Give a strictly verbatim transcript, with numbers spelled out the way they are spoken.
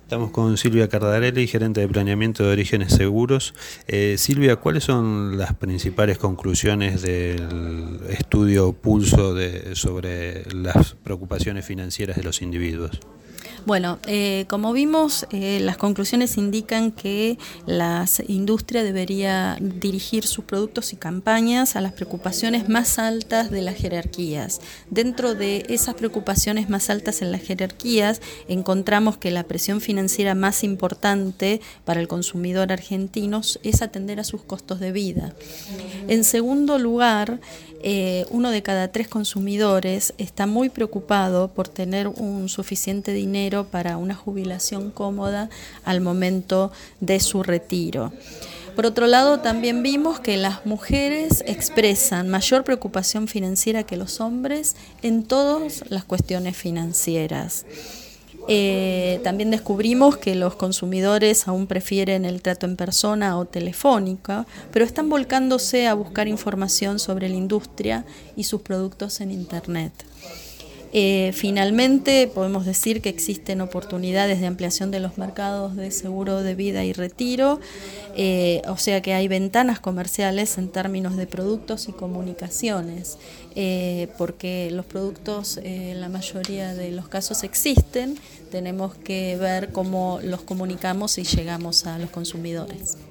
Estamos con Silvia Cardarelli, gerente de planeamiento de Orígenes Seguros. Eh, Silvia, ¿cuáles son las principales conclusiones del estudio Pulso de, sobre las preocupaciones financieras de los individuos? Bueno, eh, como vimos, eh, las conclusiones indican que la industria debería dirigir sus productos y campañas a las preocupaciones más altas de las jerarquías. Dentro de esas preocupaciones más altas en las jerarquías, encontramos que la presión financiera más importante para el consumidor argentino es atender a sus costos de vida. En segundo lugar, eh, uno de cada tres consumidores está muy preocupado por tener un suficiente dinero para una jubilación cómoda al momento de su retiro. Por otro lado, también vimos que las mujeres expresan mayor preocupación financiera que los hombres en todas las cuestiones financieras. Eh, también descubrimos que los consumidores aún prefieren el trato en persona o telefónica, pero están volcándose a buscar información sobre la industria y sus productos en Internet. Eh, finalmente, podemos decir que existen oportunidades de ampliación de los mercados de seguro de vida y retiro, eh, o sea que hay ventanas comerciales en términos de productos y comunicaciones, eh, porque los productos eh, en la mayoría de los casos existen, tenemos que ver cómo los comunicamos y llegamos a los consumidores.